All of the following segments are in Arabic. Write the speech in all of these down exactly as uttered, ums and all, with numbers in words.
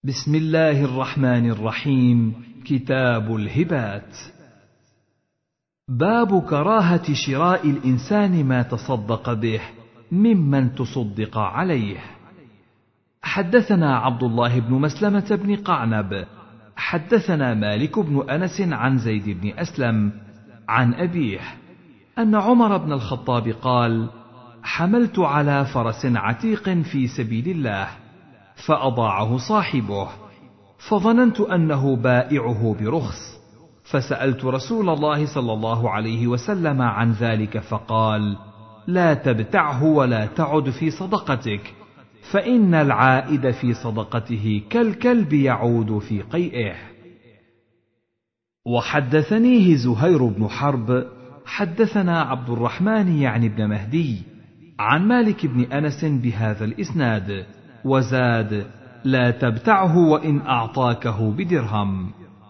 بسم الله الرحمن الرحيم. كتاب الهبات. باب كراهة شراء الإنسان ما تصدق به ممن تصدق عليه. حدثنا عبد الله بن مسلمة بن قعنب حدثنا مالك بن أنس عن زيد بن أسلم عن أبيه أن عمر بن الخطاب قال: حملت على فرس عتيق في سبيل الله فأضاعه صاحبه، فظننت أنه بائعه برخص، فسألت رسول الله صلى الله عليه وسلم عن ذلك فقال: لا تبتعه ولا تعد في صدقتك، فإن العائد في صدقته كالكلب يعود في قيئه. وحدثنيه زهير بن حرب حدثنا عبد الرحمن يعني بن مهدي عن مالك بن أنس بهذا الإسناد، وزاد: لا تبتعه وإن أعطاكه بدرهم.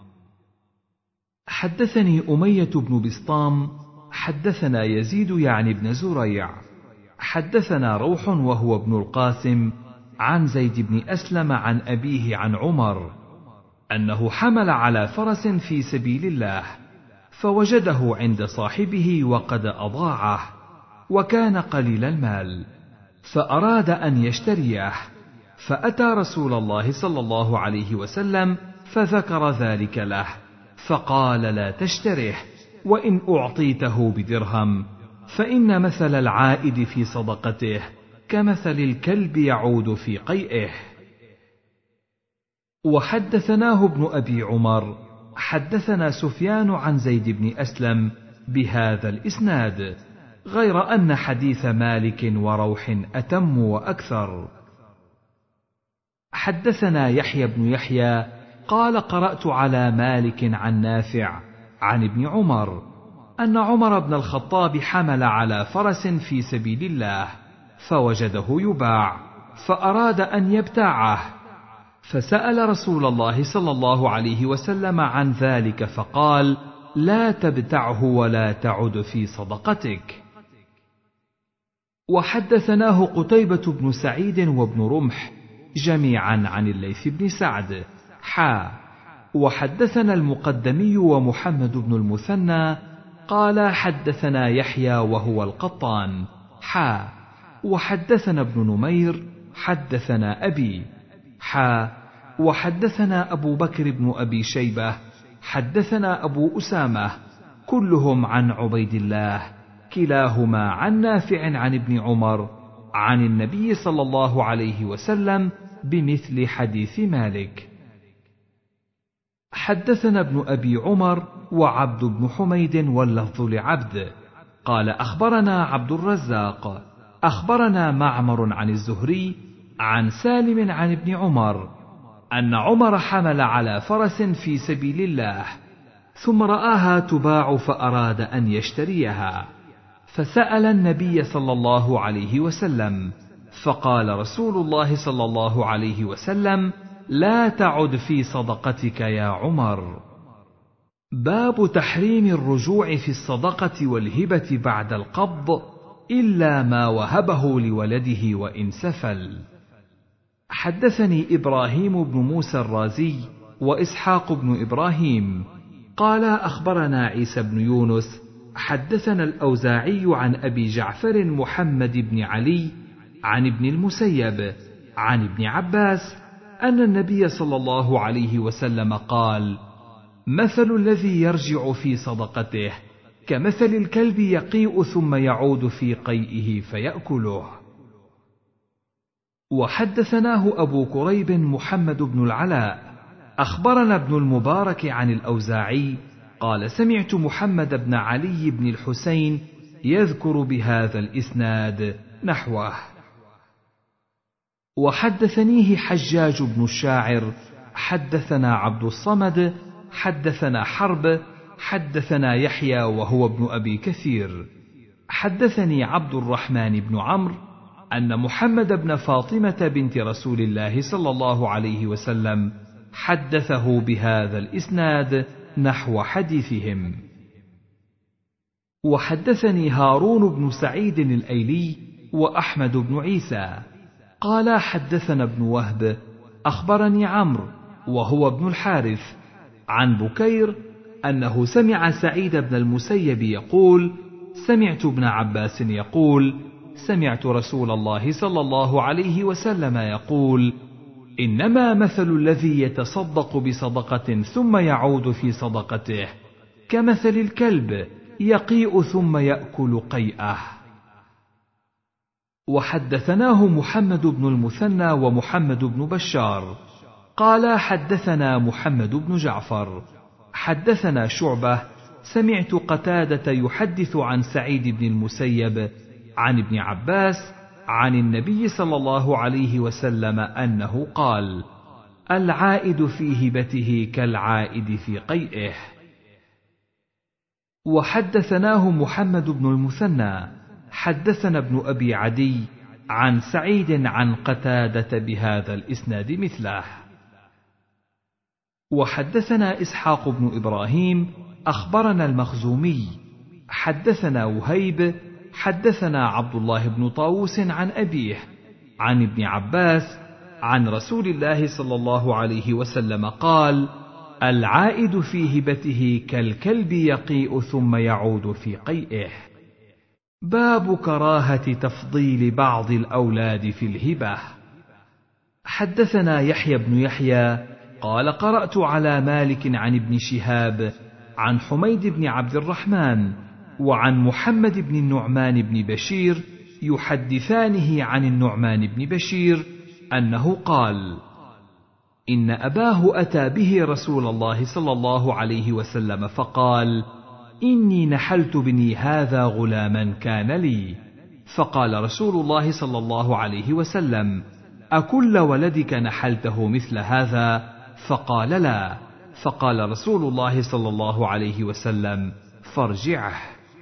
حدثني أمية بن بسطام حدثنا يزيد يعني بن زريع حدثنا روح وهو ابن القاسم عن زيد بن أسلم عن أبيه عن عمر أنه حمل على فرس في سبيل الله فوجده عند صاحبه وقد أضاعه، وكان قليل المال، فأراد أن يشتريه، فأتى رسول الله صلى الله عليه وسلم فذكر ذلك له، فقال: لا تشتره، وإن أعطيته بدرهم، فإن مثل العائد في صدقته كمثل الكلب يعود في قيئه. وحدثناه ابن أبي عمر حدثنا سفيان عن زيد بن أسلم بهذا الإسناد، غير أن حديث مالك وروح أتم وأكثر. حدثنا يحيى بن يحيى قال: قرأت على مالك عن نافع عن ابن عمر أن عمر بن الخطاب حمل على فرس في سبيل الله فوجده يباع، فأراد أن يبتاعه، فسأل رسول الله صلى الله عليه وسلم عن ذلك فقال: لا تبتعه ولا تعد في صدقتك. وحدثناه قتيبة بن سعيد وابن رمح جميعا عن الليث بن سعد حا وحدثنا المقدمي ومحمد بن المثنى قال: حدثنا يحيى وهو القطان حا وحدثنا ابن نمير حدثنا أبي حا وحدثنا أبو بكر بن أبي شيبة حدثنا أبو أسامة كلهم عن عبيد الله كلاهما عن نافع عن ابن عمر عن النبي صلى الله عليه وسلم بمثل حديث مالك. حدثنا ابن أبي عمر وعبد بن حميد واللفظ لعبد قال: أخبرنا عبد الرزاق أخبرنا معمر عن الزهري عن سالم عن ابن عمر أن عمر حمل على فرس في سبيل الله ثم رآها تباع فأراد أن يشتريها، فسأل النبي صلى الله عليه وسلم، فقال رسول الله صلى الله عليه وسلم: لا تعد في صدقتك يا عمر. باب تحريم الرجوع في الصدقة والهبة بعد القبض إلا ما وهبه لولده وإن سفل. حدثني إبراهيم بن موسى الرازي وإسحاق بن إبراهيم قال: أخبرنا عيسى بن يونس حدثنا الأوزاعي عن أبي جعفر محمد بن علي عن ابن المسيب عن ابن عباس أن النبي صلى الله عليه وسلم قال: مثل الذي يرجع في صدقته كمثل الكلب يقيء ثم يعود في قيئه فيأكله. وحدثناه أبو كريب محمد بن العلاء أخبرنا ابن المبارك عن الأوزاعي قال: سمعت محمد بن علي بن الحسين يذكر بهذا الإسناد نحوه. وحدثنيه حجاج بن الشاعر حدثنا عبد الصمد حدثنا حرب حدثنا يحيى وهو ابن أبي كثير حدثني عبد الرحمن بن عمرو أن محمد بن فاطمة بنت رسول الله صلى الله عليه وسلم حدثه بهذا الإسناد نحو حديثهم. وحدثني هارون بن سعيد الأيلي وأحمد بن عيسى قال: حدثنا ابن وهب أخبرني عمرو وهو ابن الحارث عن بكير أنه سمع سعيد بن المسيب يقول: سمعت ابن عباس يقول: سمعت رسول الله صلى الله عليه وسلم يقول: إنما مثل الذي يتصدق بصدقة ثم يعود في صدقته كمثل الكلب يقيء ثم يأكل قيئه. وحدثناه محمد بن المثنى ومحمد بن بشار قال: حدثنا محمد بن جعفر حدثنا شعبة سمعت قتادة يحدث عن سعيد بن المسيب عن ابن عباس عن النبي صلى الله عليه وسلم أنه قال: العائد في هبته كالعائد في قيئه. وحدثناه محمد بن المثنى حدثنا ابن أبي عدي عن سعيد عن قتادة بهذا الإسناد مثله. وحدثنا إسحاق بن إبراهيم أخبرنا المخزومي حدثنا وهيب حدثنا عبد الله بن طاووس عن أبيه عن ابن عباس عن رسول الله صلى الله عليه وسلم قال: العائد في هبته كالكلب يقيء ثم يعود في قيئه. باب كراهة تفضيل بعض الأولاد في الهبة. حدثنا يحيى بن يحيى قال: قرأت على مالك عن ابن شهاب عن حميد بن عبد الرحمن وعن محمد بن النعمان بن بشير يحدثانه عن النعمان بن بشير أنه قال: إن أباه أتى به رسول الله صلى الله عليه وسلم فقال: إني نحلت بني هذا غلاما كان لي. فقال رسول الله صلى الله عليه وسلم: أكل ولدك نحلته مثل هذا؟ فقال: لا. فقال رسول الله صلى الله عليه وسلم: فارجعه.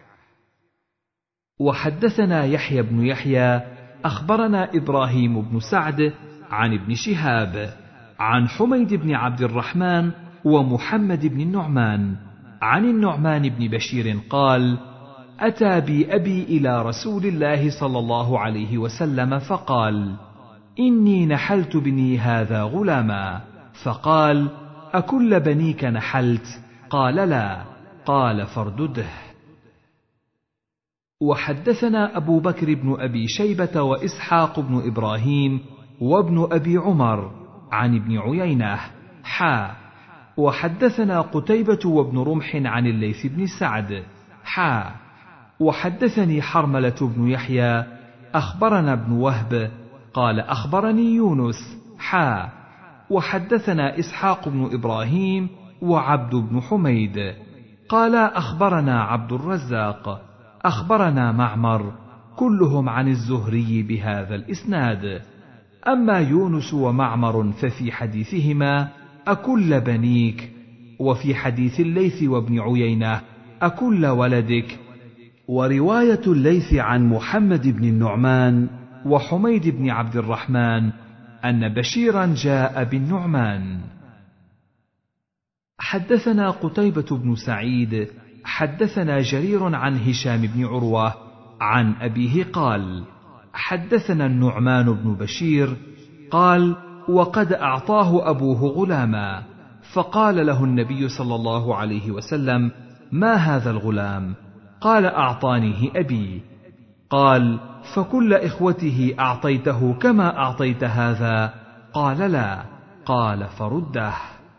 وحدثنا يحيى بن يحيى أخبرنا إبراهيم بن سعد عن ابن شهاب عن حميد بن عبد الرحمن ومحمد بن النعمان عن النعمان بن بشير قال: أتى بي أبي إلى رسول الله صلى الله عليه وسلم فقال: إني نحلت بني هذا غلاما. فقال: أكل بنيك نحلت؟ قال: لا. قال: فاردده. وحدثنا أبو بكر بن أبي شيبة وإسحاق بن إبراهيم وابن أبي عمر عن ابن عيينة حا وحدثنا قتيبة وابن رمح عن الليث بن سعد حا وحدثني حرملة بن يحيى أخبرنا ابن وهب قال: أخبرني يونس حا وحدثنا إسحاق بن إبراهيم وعبد بن حميد قال: أخبرنا عبد الرزاق أخبرنا معمر كلهم عن الزهري بهذا الإسناد. أما يونس ومعمر ففي حديثهما: أكل بنيك، وفي حديث الليث وابن عيينة: أكل ولدك. ورواية الليث عن محمد بن النعمان وحميد بن عبد الرحمن أن بشيرا جاء بالنعمان. حدثنا قتيبة بن سعيد حدثنا جرير عن هشام بن عروة عن أبيه قال: حدثنا النعمان بن بشير قال: وقد أعطاه أبوه غلاما، فقال له النبي صلى الله عليه وسلم: ما هذا الغلام؟ قال: أعطانيه أبي. قال: فكل إخوته أعطيته كما أعطيت هذا؟ قال: لا. قال: فرده.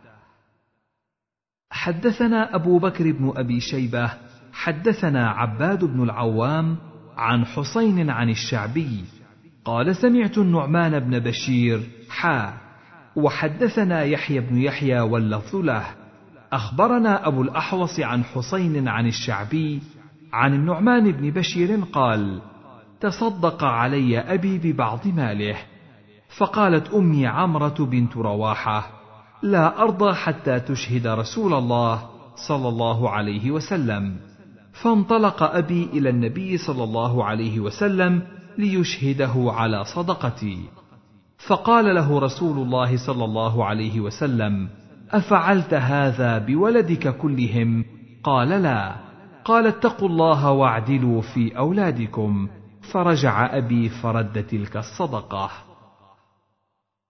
حدثنا أبو بكر بن أبي شيبة حدثنا عباد بن العوام عن حسين عن الشعبي قال: سمعت النعمان بن بشير حا وحدثنا يحيى بن يحيى واللفظ له أخبرنا أبو الأحوص عن حسين عن الشعبي عن النعمان بن بشير قال: تصدق علي أبي ببعض ماله. فقالت أمي عمرة بنت رواحة: لا أرضى حتى تشهد رسول الله صلى الله عليه وسلم. فانطلق أبي إلى النبي صلى الله عليه وسلم ليشهده على صدقتي. فقال له رسول الله صلى الله عليه وسلم: أفعلت هذا بولدك كلهم؟ قال: لا. قال: اتقوا الله واعدلوا في أولادكم. فرجع أبي فرد تلك الصدقة.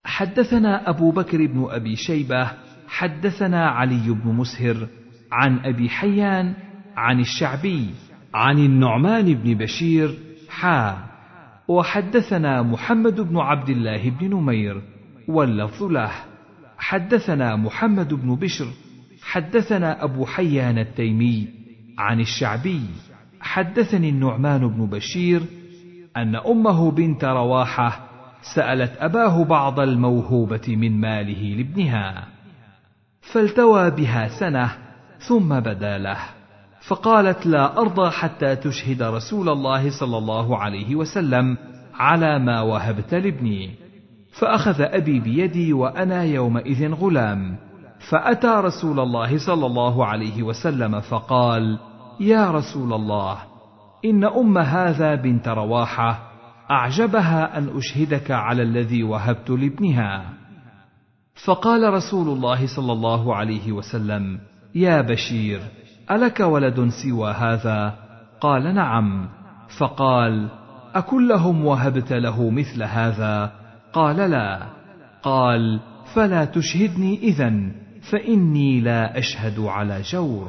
حدثنا أبو بكر بن أبي شيبة حدثنا علي بن مسهر عن أبي حيان عن الشعبي عن النعمان بن بشير حا وحدثنا محمد بن عبد الله بن نمير واللفظ له حدثنا محمد بن بشر حدثنا أبو حيان التيمي عن الشعبي حدثني النعمان بن بشير أن أمه بنت رواحة سألت أباه بعض الموهوبة من ماله لابنها، فالتوى بها سنة ثم بدا له، فقالت: لا أرضى حتى تشهد رسول الله صلى الله عليه وسلم على ما وهبت لابني. فأخذ أبي بيدي وأنا يومئذ غلام، فأتى رسول الله صلى الله عليه وسلم فقال: يا رسول الله، إن أم هذا بنت رواحة أعجبها أن أشهدك على الذي وهبت لابنها. فقال رسول الله صلى الله عليه وسلم: يا بشير، ألك ولد سوى هذا؟ قال: نعم. فقال: أكلهم وهبت له مثل هذا؟ قال: لا. قال: فلا تشهدني إذن، فإني لا أشهد على جور.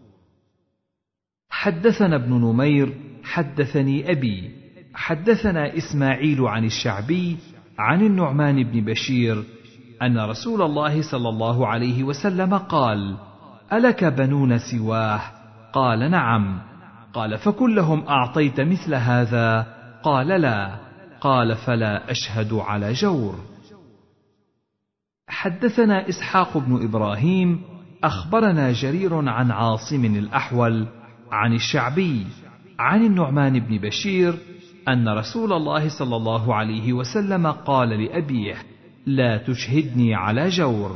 حدثنا ابن نمير حدثني أبي حدثنا إسماعيل عن الشعبي عن النعمان بن بشير أن رسول الله صلى الله عليه وسلم قال: ألك بنون سواه؟ قال: نعم. قال: فكلهم أعطيت مثل هذا؟ قال: لا. قال: فلا أشهد على جور. حدثنا إسحاق بن إبراهيم أخبرنا جرير عن عاصم الأحول عن الشعبي عن النعمان بن بشير أن رسول الله صلى الله عليه وسلم قال لأبيه: لا تشهدني على جور.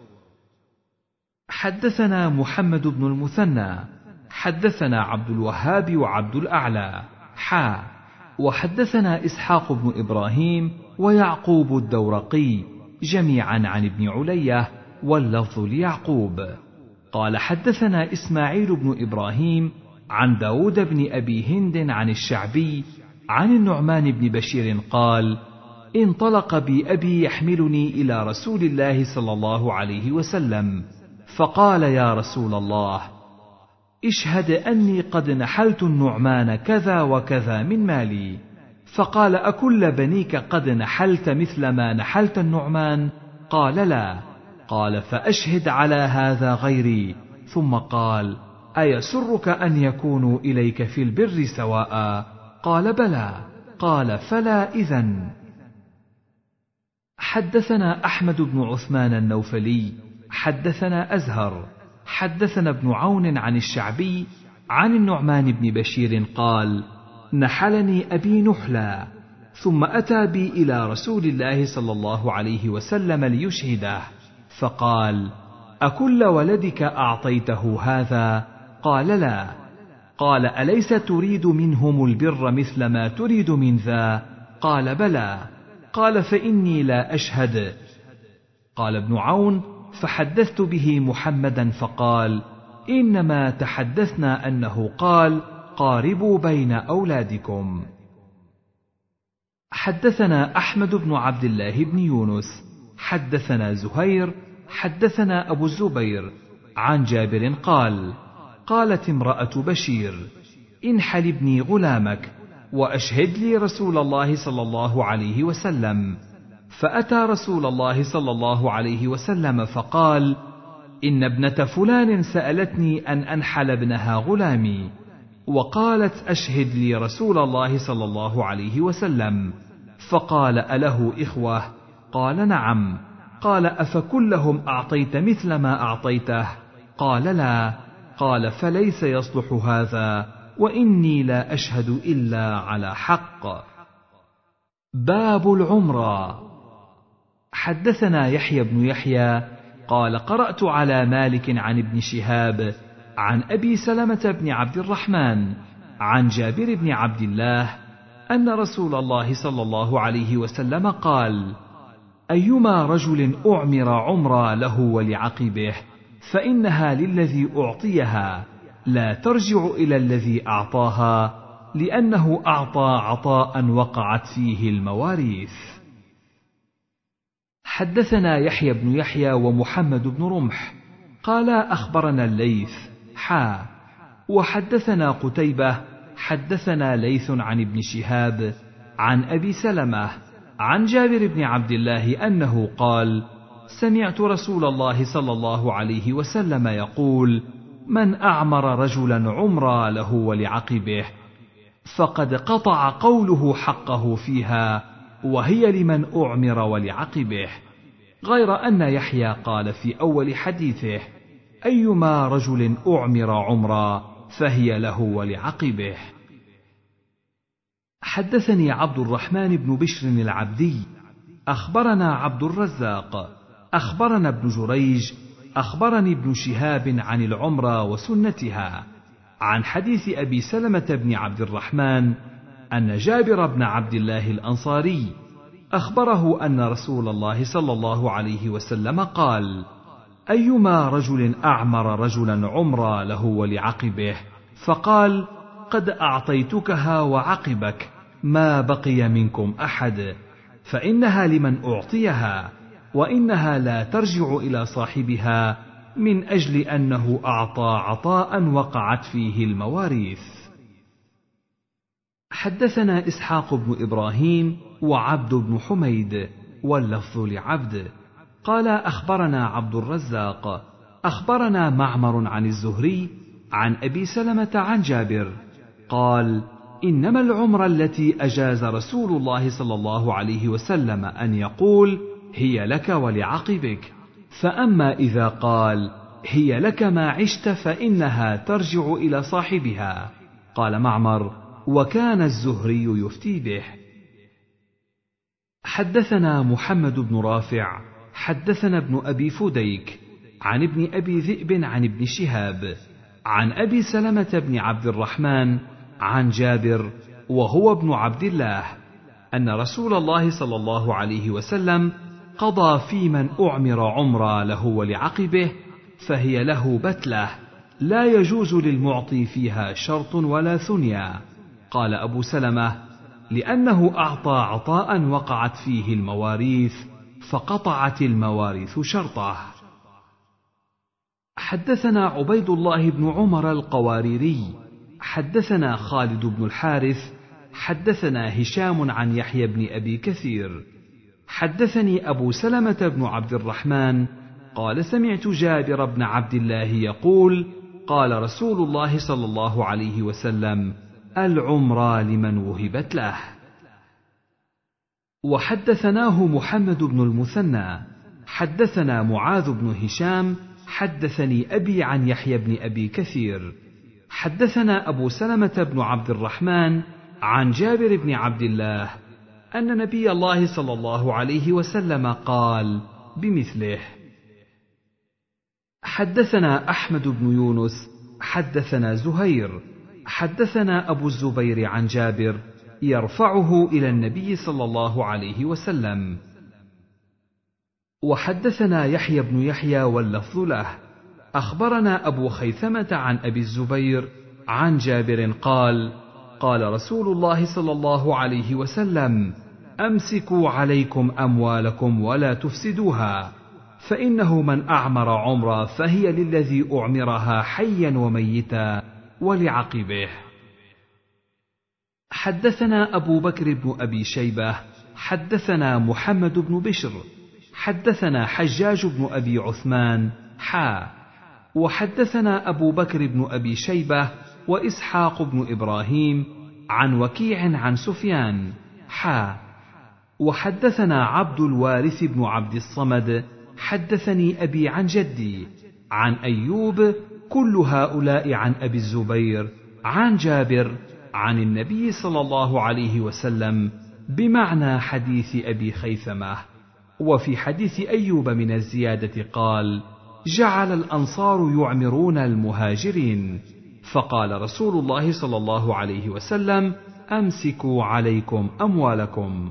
حدثنا محمد بن المثنى حدثنا عبد الوهاب وعبد الأعلى حا وحدثنا إسحاق بن إبراهيم ويعقوب الدورقي جميعا عن ابن علية واللفظ ليعقوب قال: حدثنا إسماعيل بن إبراهيم عن داود بن أبي هند عن الشعبي عن النعمان بن بشير قال: انطلق بي أبي يحملني إلى رسول الله صلى الله عليه وسلم، فقال: يا رسول الله، اشهد أني قد نحلت النعمان كذا وكذا من مالي. فقال: أكل بنيك قد نحلت مثل ما نحلت النعمان؟ قال: لا. قال: فأشهد على هذا غيري. ثم قال: أيسرك أن يكونوا إليك في البر سواء؟ قال: بلى. قال: فلا إذن. حدثنا أحمد بن عثمان النوفلي حدثنا أزهر حدثنا ابن عون عن الشعبي عن النعمان بن بشير قال: نحلني أبي نحلا، ثم أتى بي إلى رسول الله صلى الله عليه وسلم ليشهده، فقال: أكل ولدك أعطيته هذا؟ قال: لا. قال: أليس تريد منهم البر مثل ما تريد من ذا؟ قال: بلى. قال: فإني لا أشهد. قال ابن عون: فحدثت به محمدا فقال: إنما تحدثنا أنه قال: قاربوا بين أولادكم. حدثنا أحمد بن عبد الله بن يونس حدثنا زهير حدثنا أبو الزبير عن جابر قال: قالت امرأة بشير: انحل ابني غلامك وأشهد لي رسول الله صلى الله عليه وسلم. فأتى رسول الله صلى الله عليه وسلم فقال: إن ابنة فلان سألتني أن أنحل ابنها غلامي، وقالت: أشهد لي رسول الله صلى الله عليه وسلم. فقال: أله إخوة؟ قال: نعم. قال: أفكلهم أعطيت مثل ما أعطيته؟ قال: لا. قال: فليس يصلح هذا، وإني لا أشهد إلا على حق. باب العمرة. حدثنا يحيى بن يحيى قال: قرأت على مالك عن ابن شهاب عن أبي سلمة بن عبد الرحمن عن جابر بن عبد الله أن رسول الله صلى الله عليه وسلم قال: أيما رجل أعمر عمرا له ولعقبه فإنها للذي أعطيها، لا ترجع إلى الذي أعطاها، لأنه أعطى عطاء وقعت فيه المواريث. حدثنا يحيى بن يحيى ومحمد بن رمح قال أخبرنا الليث حا وحدثنا قتيبة حدثنا ليث عن ابن شهاب عن أبي سلمة عن جابر بن عبد الله أنه قال سمعت رسول الله صلى الله عليه وسلم يقول من أعمر رجلا عمرا له ولعقبه فقد قطع قوله حقه فيها وهي لمن أعمر ولعقبه، غير أن يحيى قال في أول حديثه أيما رجل أعمر عمرا فهي له ولعقبه. حدثني عبد الرحمن بن بشر العبدي أخبرنا عبد الرزاق أخبرنا ابن جريج أخبرني ابن شهاب عن العمرة وسنتها عن حديث أبي سلمة بن عبد الرحمن أن جابر بن عبد الله الأنصاري أخبره أن رسول الله صلى الله عليه وسلم قال أيما رجل أعمر رجلا عمرا له ولعقبه فقال قد أعطيتكها وعقبك ما بقي منكم أحد فإنها لمن أعطيها وإنها لا ترجع إلى صاحبها من أجل أنه أعطى عطاء وقعت فيه المواريث. حدثنا إسحاق بن إبراهيم وعبد بن حميد واللفظ لعبد قال أخبرنا عبد الرزاق أخبرنا معمر عن الزهري عن أبي سلمة عن جابر قال إنما العمرة التي أجاز رسول الله صلى الله عليه وسلم أن يقول هي لك ولعقبك، فأما إذا قال هي لك ما عشت فإنها ترجع إلى صاحبها. قال معمر وكان الزهري يفتي به. حدثنا محمد بن رافع حدثنا ابن أبي فديك عن ابن أبي ذئب عن ابن شهاب عن أبي سلمة بن عبد الرحمن عن جابر وهو ابن عبد الله أن رسول الله صلى الله عليه وسلم قضى في من أعمر عمرا له ولعقبه فهي له بتلة لا يجوز للمعطي فيها شرط ولا ثنيا. قال أبو سلمة لأنه أعطى عطاء وقعت فيه المواريث فقطعت المواريث شرطه. حدثنا عبيد الله بن عمر القواريري حدثنا خالد بن الحارث حدثنا هشام عن يحيى بن أبي كثير حدثني أبو سلمة بن عبد الرحمن قال سمعت جابر بن عبد الله يقول قال رسول الله صلى الله عليه وسلم العمرة لمن وهبت له. وحدثناه محمد بن المثنى حدثنا معاذ بن هشام حدثني أبي عن يحيى بن أبي كثير حدثنا أبو سلمة بن عبد الرحمن عن جابر بن عبد الله أن نبي الله صلى الله عليه وسلم قال بمثله. حدثنا أحمد بن يونس حدثنا زهير حدثنا أبو الزبير عن جابر يرفعه إلى النبي صلى الله عليه وسلم. وحدثنا يحيى بن يحيى واللفظ له أخبرنا أبو خيثمة عن أبي الزبير عن جابر قال قال رسول الله صلى الله عليه وسلم أمسكوا عليكم أموالكم ولا تفسدوها فإنه من أعمر عمرا فهي للذي أعمرها حيا وميتا ولعقبه. حدثنا أبو بكر بن أبي شيبة حدثنا محمد بن بشر حدثنا حجاج بن أبي عثمان حا وحدثنا أبو بكر بن أبي شيبة وإسحاق بن إبراهيم عن وكيع عن سفيان حا وحدثنا عبد الوارث بن عبد الصمد حدثني أبي عن جدي عن أيوب كل هؤلاء عن أبي الزبير عن جابر عن النبي صلى الله عليه وسلم بمعنى حديث أبي خيثمة. وفي حديث أيوب من الزيادة قال جعل الأنصار يعمرون المهاجرين فقال رسول الله صلى الله عليه وسلم أمسكوا عليكم أموالكم.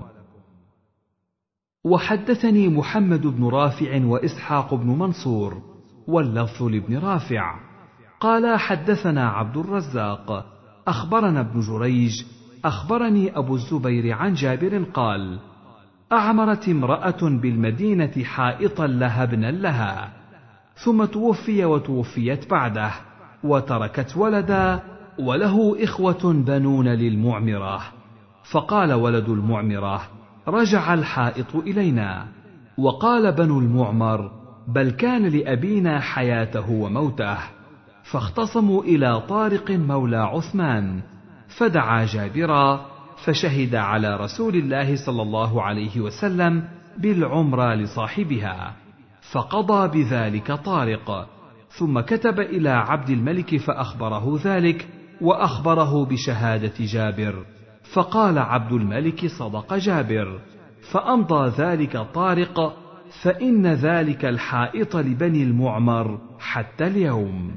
وحدثني محمد بن رافع وإسحاق بن منصور واللفظ لابن رافع قال حدثنا عبد الرزاق أخبرنا ابن جريج أخبرني أبو الزبير عن جابر قال أعمرت امرأة بالمدينة حائطا لها ابنا لها، ثم توفي وتوفيت بعده، وتركت ولدا وله إخوة بنون للمعمرة. فقال ولد المعمرة: رجع الحائط إلينا. وقال بنو المعمر: بل كان لأبينا حياته وموته. فاختصموا إلى طارق مولى عثمان، فدعا جابرا، فشهد على رسول الله صلى الله عليه وسلم بالعمرة لصاحبها، فقضى بذلك طارق، ثم كتب إلى عبد الملك فأخبره ذلك، وأخبره بشهادة جابر، فقال عبد الملك: صدق جابر. فأمضى ذلك طارق، فإن ذلك الحائط لبني المعمر حتى اليوم.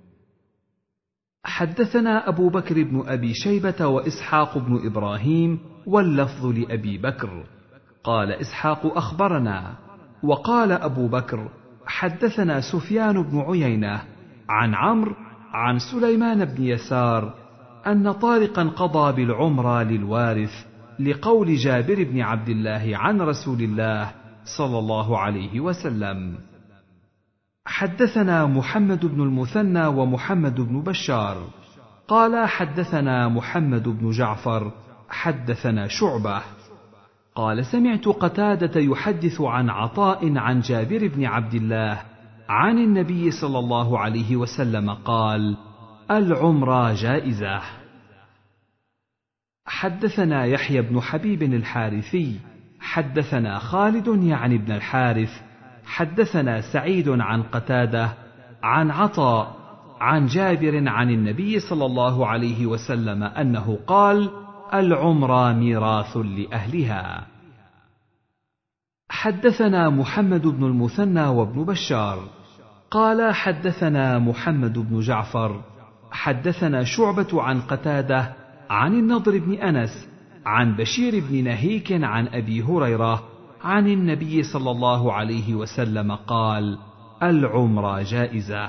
حدثنا أبو بكر بن أبي شيبة وإسحاق بن إبراهيم، واللفظ لأبي بكر. قال إسحاق: أخبرنا. وقال أبو بكر: حدثنا سفيان بن عيينة عن عمرو عن سليمان بن يسار أن طارقا قضى بالعمرة للوارث، لقول جابر بن عبد الله عن رسول الله صلى الله عليه وسلم. حدثنا محمد بن المثنى ومحمد بن بشار قال حدثنا محمد بن جعفر حدثنا شعبة قال سمعت قتادة يحدث عن عطاء عن جابر بن عبد الله عن النبي صلى الله عليه وسلم قال: العمرة جائزة. حدثنا يحيى بن حبيب الحارثي حدثنا خالد يعني بن الحارث حدثنا سعيد عن قتادة عن عطاء عن جابر عن النبي صلى الله عليه وسلم أنه قال: العمرة ميراث لأهلها. حدثنا محمد بن المثنى وابن بشار قال حدثنا محمد بن جعفر حدثنا شعبة عن قتادة عن النضر بن أنس عن بشير بن نهيك عن أبي هريرة عن النبي صلى الله عليه وسلم قال: العمرة جائزة.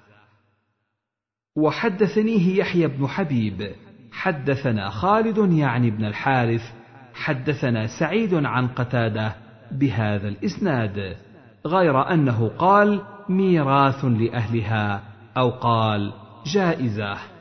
وحدثنيه يحيى بن حبيب حدثنا خالد يعني بن الحارث حدثنا سعيد عن قتادة بهذا الإسناد، غير أنه قال: ميراث لأهلها، أو قال: جائزة.